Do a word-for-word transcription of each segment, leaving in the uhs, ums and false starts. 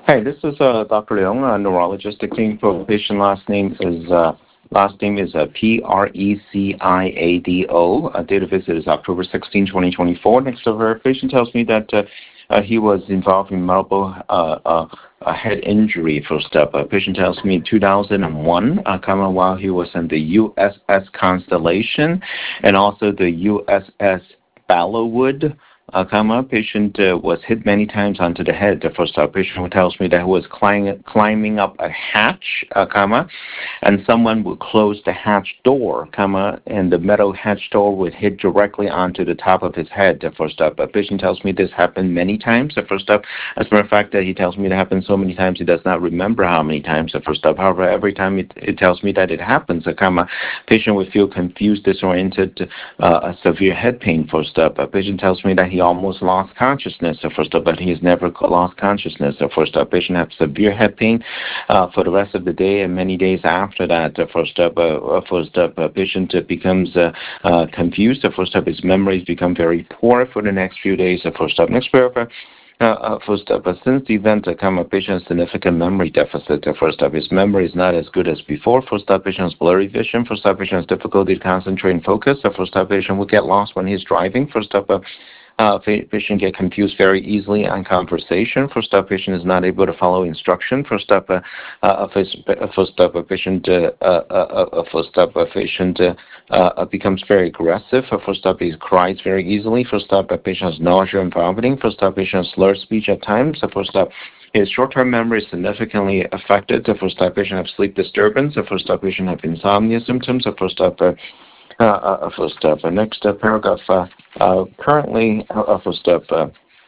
Hi, this is uh, Doctor Leong, a neurologist taking for patient. Last name is uh, last name is uh, P R E C I A D O. Uh, date of visit is October sixteenth, twenty twenty-four. Next of her patient tells me that uh, uh, he was involved in multiple uh, uh, uh, head injury. First up, uh, patient tells me two thousand one, uh, comma, while he was in the U S S Constellation and also the U S S Ballowwood. Uh, comma, patient uh, was hit many times onto the head. The first uh, patient tells me that he was climb, climbing up a hatch, uh, comma, and someone would close the hatch door, comma, and the metal hatch door would hit directly onto the top of his head. The first up, a patient tells me this happened many times. The first up, as a matter of fact, that he tells me it happened so many times he does not remember how many times. The first up, however, every time it, it tells me that it happens, a comma, patient would feel confused, disoriented, uh, a severe head pain. First up, a patient tells me that he almost lost consciousness. The first up, but he has never lost consciousness. The first up, patient has severe head pain uh, for the rest of the day and many days after that. The first up, uh, first up, uh, patient uh, becomes uh, uh, confused. The first up, his memories become very poor for the next few days. The first up, next paragraph. Uh, uh, first up, uh, since the event, uh, come a patient has significant memory deficit. Uh, first up, his memory is not as good as before. First up, patient has blurry vision. First up, patient has difficulty to concentrate and focus. The first up, patient will get lost when he's driving. First up, uh, Uh, patient get confused very easily on conversation. First up, patient is not able to follow instruction. First up, uh, uh, first up, a patient, uh, uh, uh, first up, a patient uh, uh, becomes very aggressive. First up, he cries very easily. First up, a patient has nausea and vomiting. First up, patient has slurred speech at times. First up, his short-term memory is significantly affected. The first up, patient have sleep disturbance. The first up, patient have insomnia symptoms. The first up, uh, uh, uh, first up, uh, next uh, paragraph. Uh, uh, currently, uh, first up. Uh,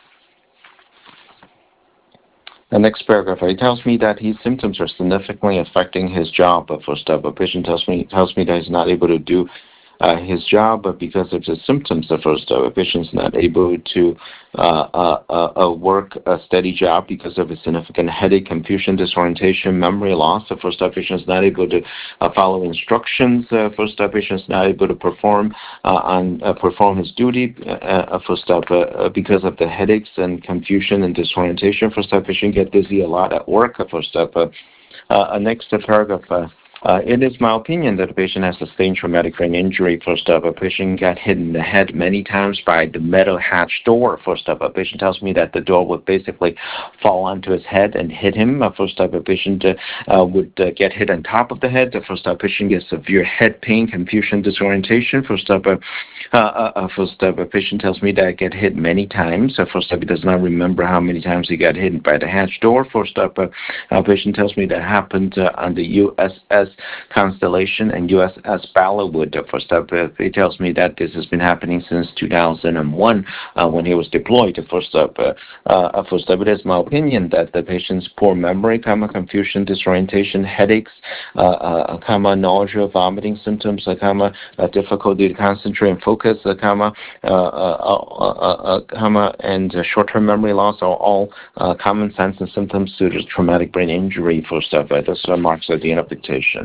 The next paragraph, he tells me that his symptoms are significantly affecting his job. Uh, first up, a patient tells me tells me that he's not able to do uh, his job, but because of the symptoms, the first uh, a patient's not able to uh, uh, uh, work a steady job because of a significant headache, confusion, disorientation, memory loss. The first up, patient is not able to uh, follow instructions. Uh, first up, patient is not able to perform uh, on uh, perform his duty. Uh, first up, uh, because of the headaches and confusion and disorientation. First up, patient get dizzy a lot at work. Uh, first up, uh, uh, next uh, paragraph. Uh, Uh, it is my opinion that the patient has sustained traumatic brain injury. First up, a patient got hit in the head many times by the metal hatch door. First up, a patient tells me that the door would basically fall onto his head and hit him. Uh, first up, a patient uh, uh, would uh, get hit on top of the head. The first up, a patient gets severe head pain, confusion, disorientation. First up, uh, uh, uh, first up, a patient tells me that I get hit many times. Uh, first up, he does not remember how many times he got hit by the hatch door. First up, uh, a patient tells me that happened uh, on the U S S Constellation and U S S Ballowwood. First up, uh, he tells me that this has been happening since two thousand one uh, when he was deployed. First up, uh, uh, first up, it is my opinion that the patient's poor memory, comma, confusion, disorientation, headaches, uh, uh, comma, nausea, vomiting symptoms, uh, comma, uh, difficulty to concentrate and focus, uh, comma, uh, uh, uh, uh, comma, and uh, short-term memory loss are all uh, common sense and symptoms to the traumatic brain injury. First up, uh, this uh, marks uh, the end of dictation.